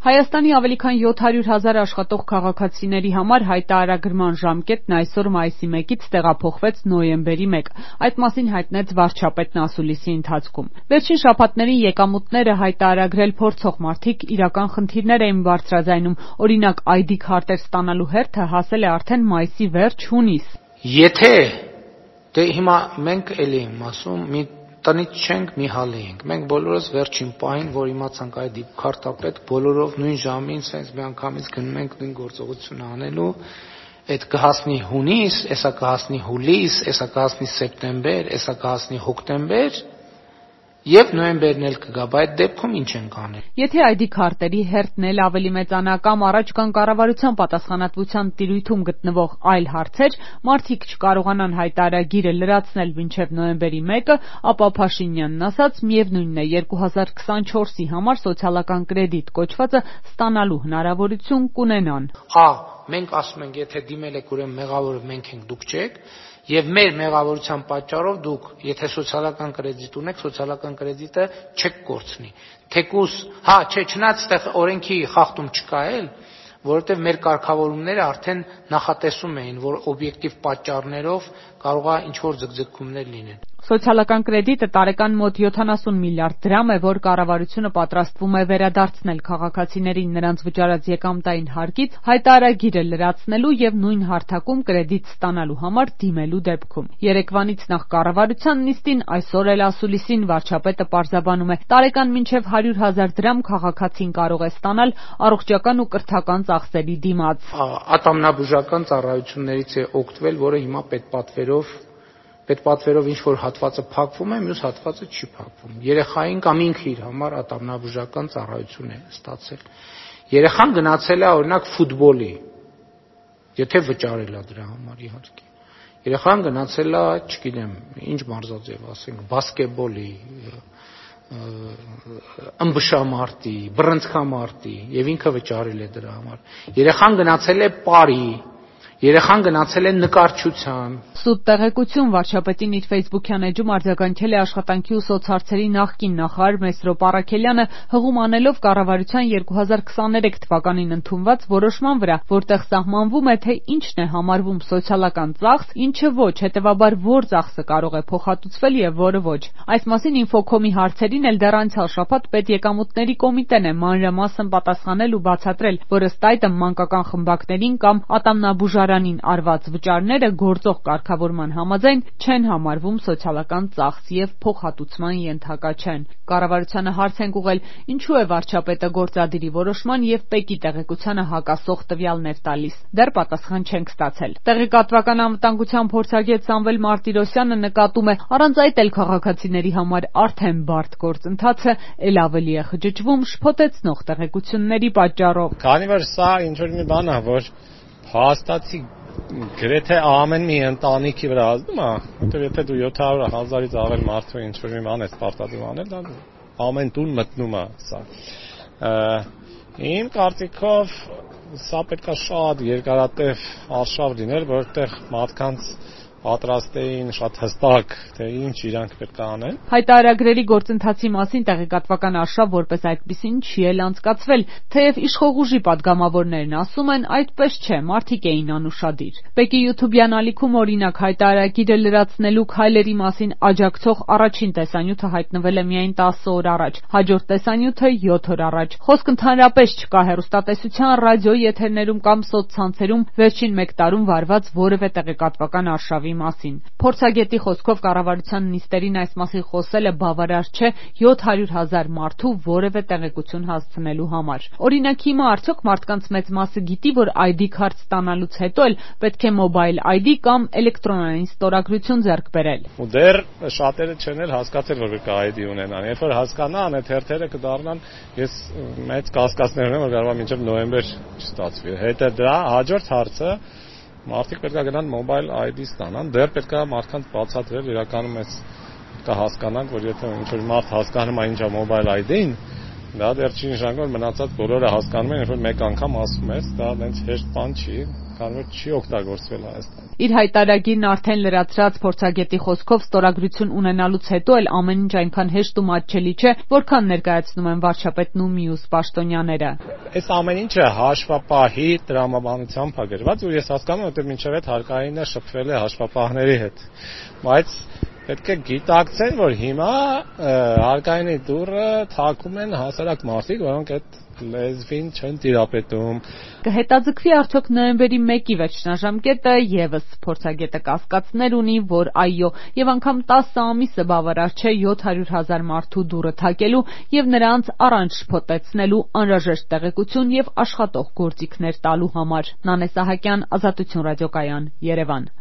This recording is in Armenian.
Հայաստանի ավելի քան 700,000 աշխատող քաղաքացիների համար հայտարարագրման ժամկետն այսօր մայիսի 1-ից տեղափոխվեց նոյեմբերի 1։ Այդ մասին հայտնեց վարչապետն ասուլիսի ընթացքում։ Վերջին շաբաթներին եկամուտները հայտարարագրել փորձող մարդիկ իրական խնդիրներ էին բարձրաձայնում, օրինակ ID քարտեր ստանալու հերթը հասել է արդեն մայիսի վերջ-հունիս։ Եթե դե հիմա մենք էլի եմ ասում մի տնից չենք մի հալի ենք։ Մենք բոլորս վերջին պահին, որ իմացանք այդ քարտապետ, բոլորով նույն ժամին sense մի անգամից գնում ենք նույն գործողությունը անելու, այդ կհասնի հունիս, էսա կհասնի հուլիս, էսա կհասնի սեպտեմբեր, էսա կհասնի հոկտեմբեր, եւ նոյեմբերն էլ կգա, բայց այդ դեպքում ինչ ենք անել։ Եթե ID քարտերի հերթն էլ ավելի մեծանա կամ առաջ կան կառավարության պատասխանատվության տիրույթում գտնվող այլ հարցեր, մարդիկ չկարողանան հայտարարագիրը լրացնել մինչև նոյեմբերի 1-ը, ապա Փաշինյանն ասաց, միևնույնն է 2024-ի համար սոցիալական կրեդիտ կոչվածը ստանալու հնարավորություն կունենան։ Մենք ասում ենք, եթե դիմել եք, ուրեմն մեղավորը մենք ենք, դուք չեք, եւ մեր մեղավորության պատճառով դուք, եթե սոցիալական կրեդիտ ունեք, սոցիալական կրեդիտը չեք կորցնի։ Թեկուս, չնայած այդտեղ օրենքի խախտում չկա էլ, որովհետեւ մեր կարգավորումները արդեն նախատեսում էին, որ օբյեկտիվ պատճառներով կարող է ինչ-որ ձգձգումներ լինեն։ Սոցիալական կրեդիտը տարեկան մոտ 70 միլիարդ դրամ է, որ կառավարությունը պատրաստվում է վերադարձնել քաղաքացիներին նրանց վճարած եկամտային հարկից հայտարարագիրը լրացնելու եւ նույն հարթակում կրեդիտ ստանալու համար դիմելու դեպքում։ Երեկվանից նախ կառավարության նիստին, այսօր էլ ասուլիսին վարչապետը պարզաբանում է, տարեկան մինչև 100,000 դրամ քաղաքացին կարող է ստանալ առողջական ու կրթական ծախսերի դիմաց։ Ատամնաբուժական ծառայություններից է օգտվել, որը հիմա պետպատվերով ինչ-որ հատվածը փակվում է, մյուս հատվածը չի փակվում։ Երեխային կամ ինքը իր համար ատամնաբուժական ծառայություն է ստացել։ Երեխան գնացել է օրինակ ֆուտբոլի, եթե վճարել է դրա համար իհարկե։ Երեխան գնացել է, չգիտեմ, ինչ մարզաձև ասենք, բասկետբոլի, ըմբշամարտի, բռնցքամարտի եւ ինքը վճարել է դրա համար։ Երեխան գնացել է պարի, երեխան գնացել է նկարչության։ Սուտ տեղեկություն վարչապետին իր Facebook-յան էջում արձագանքել է աշխատանքի ու սոցհարցերի նախկին նախարար Մեսրոպ Առաքելյանը, հղում անելով կառավարության 2023 թվականին ընդունված որոշման վրա, որտեղ սահմանվում է, թե ինչն է համարվում սոցիալական ծախս, ինչը ոչ, հետևաբար որ ծախսը կարող է փոխհատուցվել եւ որը ոչ։ Այս մասին Infocom-ի հարցերին էլ դեռ անցյալ շաբաթ պետեկամուտների կոմիտեն է մանրամասն պատասխանել ու բացատրել, որ ըստ այդմ մանկական խմբակներին կամ ատամնաբուժարանին արված վճարները գործող կարգավորման համաձայն չեն համարվում սոցիալական ծախս եւ փոխհատուցման ենթակա չեն։ Կառավարությանը հարց ենք ուղղել, ինչու է վարչապետը գործադիրի որոշման եւ ՊԵԿ-ի տեղեկությանը հակասող տվյալներ տալիս։ Դեռ պատասխան չենք ստացել։ Տեղեկատվական անվտանգության փորձագետ Սամվել Մարտիրոսյանը նկատում է, առանց այդ էլ քաղաքացիների համար արդեն բարդ գործընթացը ել ավելի է խճճվում շփոթեցնող տեղեկությունների պատճառով։ Քանի որ սա ինչ-որ մի բան է, որ հաստատի գրեթե ամեն մի ընտանիքի վրա ազդում է, որտեղ եթե դու 700,000-ից ավել մարդու ինչ-որ մի բան ես պարտադիր անել, դա ամեն տուն մտնում է սա։ Իմ կարծիքով սա պետք է շատ երկարատև արշավ լիներ, որտեղ մարդկանց պատրաստ էին շատ հստակ, թե ինչ իրանք պետք է անեն։ Հայտարարագրերի գործընթացի մասին տեղեկատվական արշավ որպես այդպիսին չի էլ անցկացվել, թեև իշխող ուժի падգամավորներն ասում են, այդպես չէ, մարդիկ էին անուշադիր։ ՊԵԿ-ի YouTube-յան ալիքում օրինակ հայտարարագիրը լրացնելու քայլերի մասին աջակցող առաջին տեսանյութը հայտնվել է միայն 10 օր առաջ, հաջորդ տեսանյութը 7 օր առաջ։ Խոսք ընդհանրապես չկա հեռուստատեսության, ռադիոյի եթերներում կամ սոցցանցերում վերջին 1 տարում վարված որևէ տեղեկատվական արշավի մասին։ Փորձագետի խոսքով կառավարության նիստերին այս մասին խոսելը բավարար չէ 700,000 մարդու որևէ տեղեկություն հասցնելու համար։ Օրինակ հիմա արդյոք մարդկանց մեծ մասը գիտի, որ ID քարտ ստանալուց հետո էլ պետք է mobile ID կամ էլեկտրոնային ստորագրություն ձեռք բերել։ Ու դեռ շատերը չեն էլ հասկացել, որ պետք է ID ունենան։ Երբ որ հասկանան, այդ հերթերը կդառնան, ես մեծ կասկածներ ունեմ, որ կարող է մինչև նոյեմբեր չստացվի։ Հետո դրա հաջորդ հարցը մարդիկ պետք է գնան mobile ID ստանան, դեռ պետք է մարդկանց բացատրել, իրականում ես պետք է հասկանանք, որ եթե ինչ-որ մարդ հասկանում է ինչա mobile ID-ին, դա դեռ չի նշանակում, որ մնացած բոլորը հասկանում են, երբ որ մեկ անգամ ասում ես, դա այնց հեշտ բան չի, քանի որ չի օգտագործվել Հայաստանում։ Իր հայտարարագիրն արդեն լրացրած փորձագետի խոսքով ստորագրություն ունենալուց հետո էլ ամեն ինչ այնքան հեշտ ու մատչելի չէ, որքան ներկայացնում են վարչապետն ու մյուս պաշտոնյաները։ Այս ամեն ինչը հաշվապահի տրամաբանությամբ է գրված, ու ես հասկանում եմ, որ մինչև այդ հարկայինը շփվել է հաշվապահների հետ, բայց պետք է գիտակցեն, որ հիմա հարկայինի դուռը թակում են հասարակ մարդիկ, որոնք այդ լեզվին չեն տիրապետում։ Կհետաձգվի արդյոք նոյեմբերի 1-ի վերջնաժամկետը եւս փորձագետը կասկածներ ունի, որ այո, եւ անգամ 10 ամիսը բավարար չէ 700,000 մարդու դուռը թակելու եւ նրանց առանց շփոթեցնելու անհրաժեշտ տեղեկություն եւ աշխատող գործիքներ տալու համար։ Նանե Սահակյան, Ազատություն ռադիոկայան, Երևան։